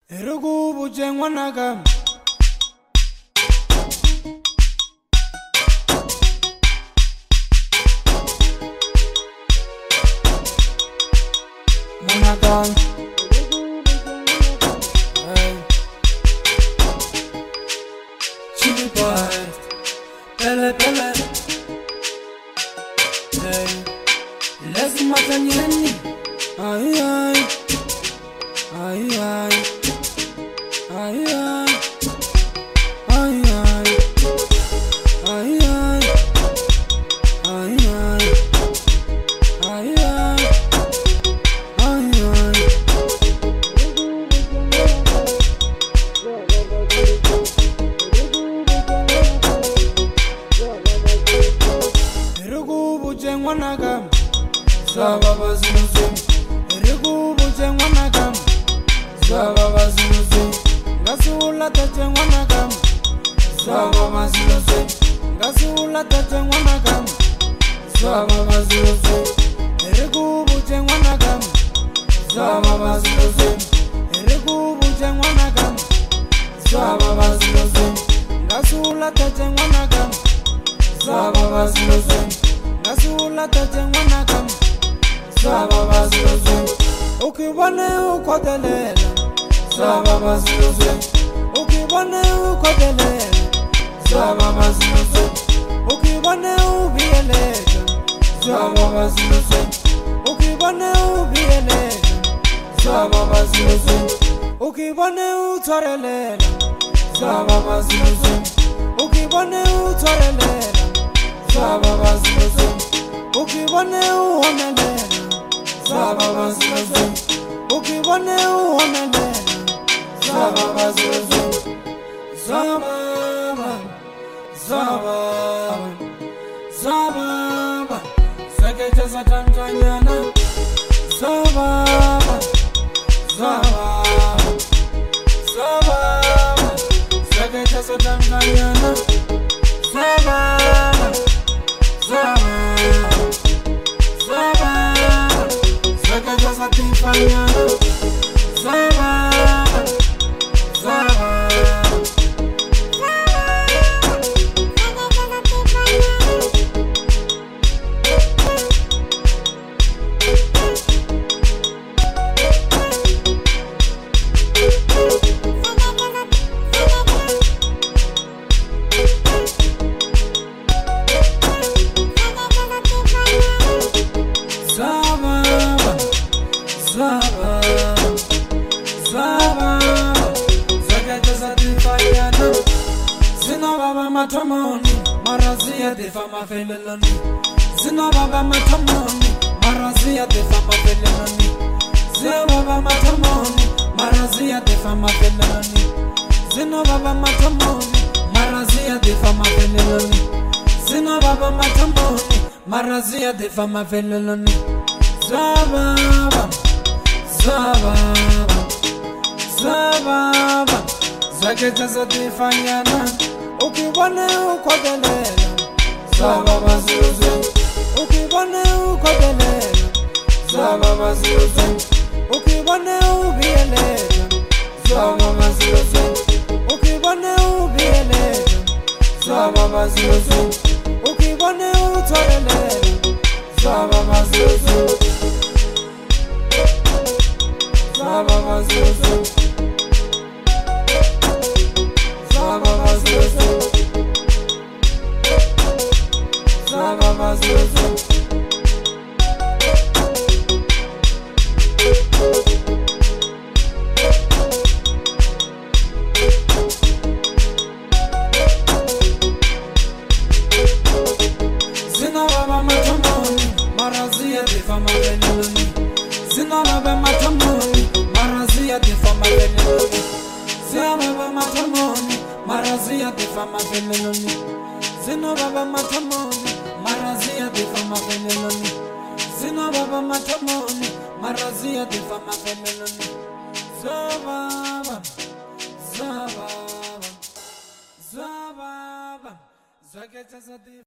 Erugu bujengwanaga Monaga Chili boy Pele pele Let's matanyeni Ay ay Ay ay Ay ay Ay ay Ay ay Ay ay Ay ay Ay ay Erugu bujengwanaga Sababa zinuzi Erugu bujengwanaga Sababa zinuzi Ngasula tejengwanaga Sababa zinuzi Ngasula tejengwanaga Sababa zinuzi Erugu bujengwanaga Sababa zinuzi Erugu bujengwanaga Sababa zinuzi Ngasula tejengwanaga Sababa zinuzi Ngasula tejengwanaga Sababa zinuzi Ukibone ukodelela Sababa zinuzi Ukibone ukodelela Sababa zinuzi Ukibone ubiyeleja Sababa zinuzi Ukibone ubiyeleja Sababa zinuzi Ukibone utorelela Sababa zinuzi Ukibone utorelela Sababa zinuzi Ukibone uhomelela Sababa zinuzi Ukibone uhomelela Sababa zinuzi Sababa Sababa Sababa Sekeche sa Tanzaniana Sababa Sababa Sababa Sekeche sa Tanzaniana Sababa Sababa Sababa Sekeche sa Tifaniana Sababa Sababa Zina baba matamoni, marazia de fama feleloni. Zina baba matamoni, marazia de fama feleloni. Zina baba matamoni, marazia de fama feleloni. Zina baba matamoni, marazia de fama feleloni. Zina baba matamoni, marazia de fama feleloni. Zababa, zababa, zababa. Zakecha za Tifaniana Ukibone ukodelela Sababa zinuzi Ukibone ukodelela Sababa zinuzi Ukibone ubiyeleja Sababa zinuzi Ukibone ubiyeleja Sababa zinuzi Ukibone utorelela Sababa zinuzi Sababa zinuzi Sababa zinuzi Sababa zinuzi Zina baba matamoni marazia de fama feleloni Zina baba matamoni marazia de fama feleloni Zina baba matamoni marazia de fama feleloni Zina baba matamoni marazia de fama feleloni Zina baba matamoni marazia de fama feleloni Zababa Zababa Zababa Zakecha za